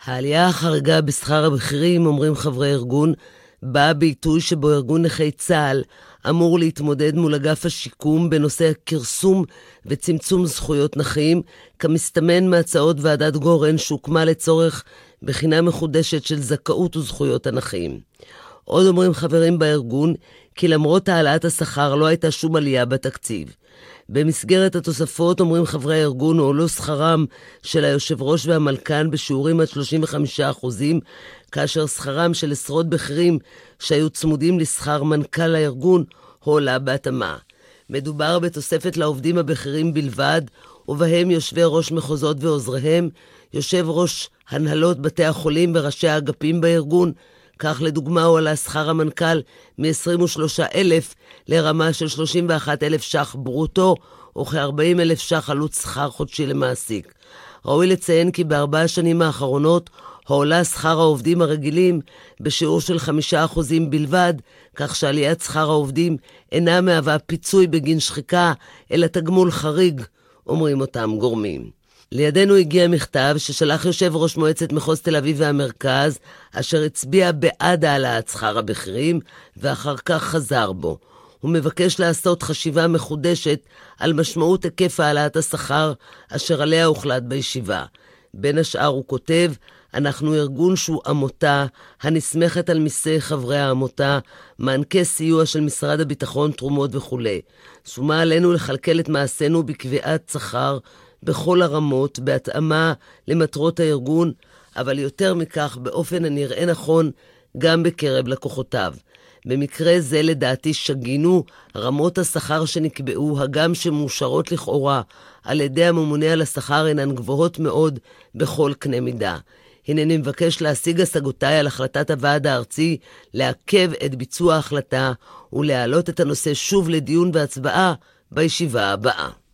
העלייה החריגה בשכר הבכירים, אומרים חברי ארגון, באה בעיתוי שבו ארגון נכי צה"ל אמור להתמודד מול אגף השיקום בנושא הכרסום וצמצום זכויות נכים, כמסתמן מהצעות ועדת גורן שהוקמה לצורך בחינה מחודשת של זכאות וזכויות הנכים. עוד אומרים חברים בארגון כי למרות העלאת השכר לא הייתה שום עלייה בתקציב. במסגרת התוספות אומרים חברי הארגון הועלו שכרם של היושב ראש והמלכן בשיעורים עד 35%, כאשר שכרם של עשרות בכירים שהיו צמודים לשכר מנכ"ל הארגון הועלה בהתאמה. מדובר בתוספת לעובדים הבכירים בלבד, ובהם יושבי ראש מחוזות ועוזריהם, יושב ראש הנהלות בתי החולים וראשי האגפים בארגון. כך לדוגמה הוא עלה שכר המנכ"ל מ-23,000 לרמה של 31,000 ש"ח ברוטו, או כ-40,000 ש"ח עלות שכר חודשי למעסיק. ראוי לציין כי ב4 השנים האחרונות הועלה שכר העובדים הרגילים בשיעור של 5% בלבד, כך שעליית שכר העובדים אינה מהווה פיצוי בגין שחיקה, אלא תגמול חריג, אומרים אותם גורמים. לידינו הגיע מכתב ששלח יושב ראש מועצת מחוז תל אביב והמרכז, אשר הצביע בעד העלאת שכר הבכירים, ואחר כך חזר בו. הוא מבקש לעשות חשיבה מחודשת על משמעות היקף העלאת השכר, אשר עליה הוחלט בישיבה. בין השאר הוא כותב, אנחנו ארגון שהוא עמותה, הנסמכת על מיסי חברי העמותה, מענקי סיוע של משרד הביטחון, תרומות וכו'. שומה עלינו לכלכל את מעשינו בקביעת שכר, בכל הרמות, בהתאמה למטרות הארגון, אבל יותר מכך באופן הנראה נכון גם בקרב לקוחותיו. במקרה זה לדעתי שגינו רמות השכר שנקבעו, הגם שמאושרות לכאורה על ידי הממונה על השכר, אינן גבוהות מאוד בכל קנה מידה. הנני מבקש להשיג השגותיי על החלטת הוועד הארצי, לעכב את ביצוע ההחלטה ולהעלות את הנושא שוב לדיון והצבעה בישיבה הבאה.